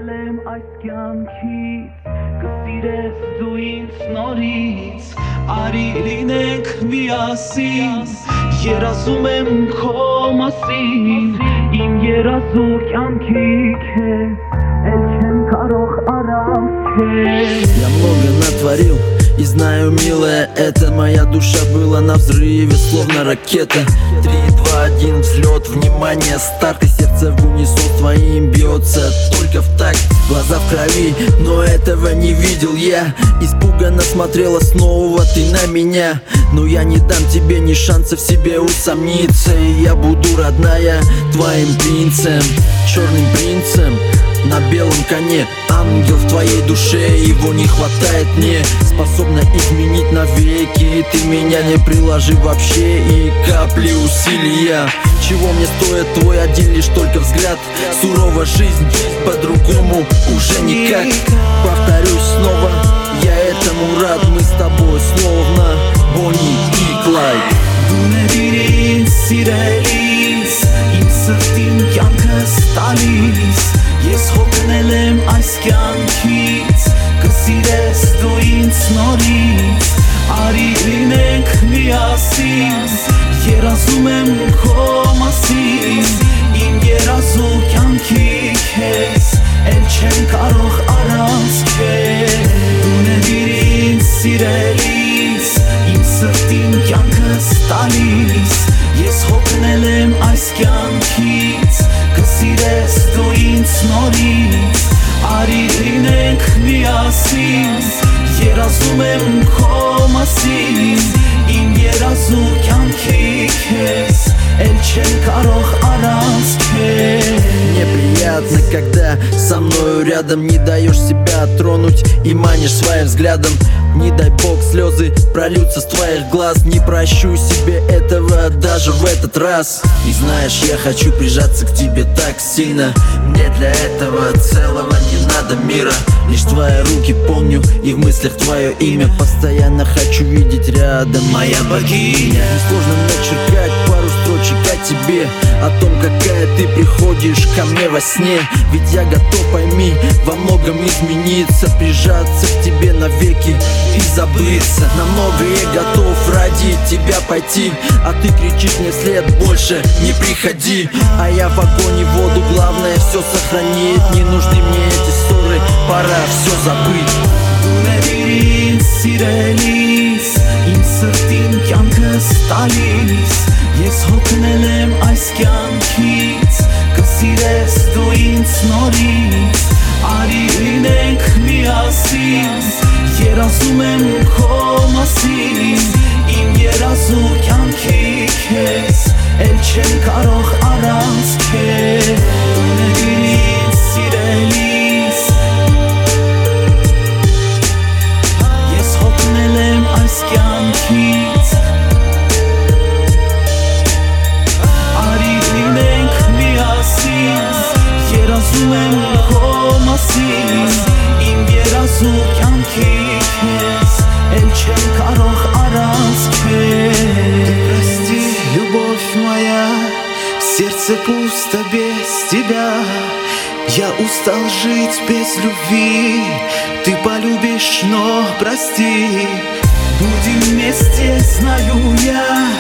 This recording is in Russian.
հոգնելեմ այս կյանքից կսիրես դու ինձ նորից արի լինենք միասին երազում եմ քո մասին իմ երազու կյանքի քեզ էլ չեմ կարող առանց քեզ Я много натворил и знаю, милая, это моя душа была на взрыве, словно ракета. 3, 2, 1, взлет, внимание, старт, и сердце в унисон твоим бьется только в такт. Глаза в крови, но этого не видел я. Испуганно смотрела снова ты на меня, но я не дам тебе ни шанса в себе усомниться. И я буду, родная, твоим принцем, черным принцем на белом коне. Ангел в твоей душе, его не хватает мне, способна изменить навеки. Ты меня не приложи вообще и капли усилия. Чего мне стоит твой один лишь только взгляд? Сурова жизнь, по-другому уже никак. Повторюсь снова, я этому рад. Мы с тобой словно Бонни и Клайд. Դու սիրելիս, իմ սրտին կյանքս տալիս Ես հոգնել եմ այս կյանքից, կսիրես դու ինձ նորից Արի լինենք միասին, երազում եմ քո մասին Իմ երազու կյանքի քեզ, էլ չեմ կարող առանց քեզ Դու սիրելիս, իմ սրտին կյանքս տալիս Ես հոգնել եմ այս կյանքից, կսիրես դու ինձ նորից Արի լինենք միասին, երազում եմ քո մասին Իմ երազու կյանքի քեզ, էլ չեմ կարող առանց քեզ Мне приятно, когда со мною рядом не даешь себя тронуть и манишь своим взглядом. Не дай бог слезы прольются с твоих глаз. Не прощу себе этого даже в этот раз. И знаешь, я хочу прижаться к тебе так сильно. Мне для этого целого не надо мира. Лишь твои руки помню и в мыслях твое имя. Постоянно хочу видеть рядом, моя богиня. Несложно начеркать пару строчек о тебе, о том, какая ты приходишь ко мне во сне. Ведь я готов, пойми, во многом измениться, прижаться к тебе навеки и забыться. На многое готов ради тебя пойти, а ты кричишь мне вслед: больше не приходи. А я в огонь и воду, главное все сохранить. Не нужны мне эти ссоры, пора все забыть. Սիրելիս, իմ սրտին կյանքս տալիս Ես հոգնել եմ այս կյանքից, կսիրես դու ինձ նորից Արի լինենք միասին, երազում եմ քո մասին Իմ երազու կյանքի քեզ, էլ չեմ կարող առանց քեզ Սիրելիս այս կյանքից Արի լինենք միասին, երազում եմ քո մասին Իմ երազու կյանքի քեզ, էլ չեմ կարող առանց քեզ Прости, любовь моя, сердце пусто без тебя Я устал жить без любви, ты полюбишь, но прости Будем вместе, знаю я,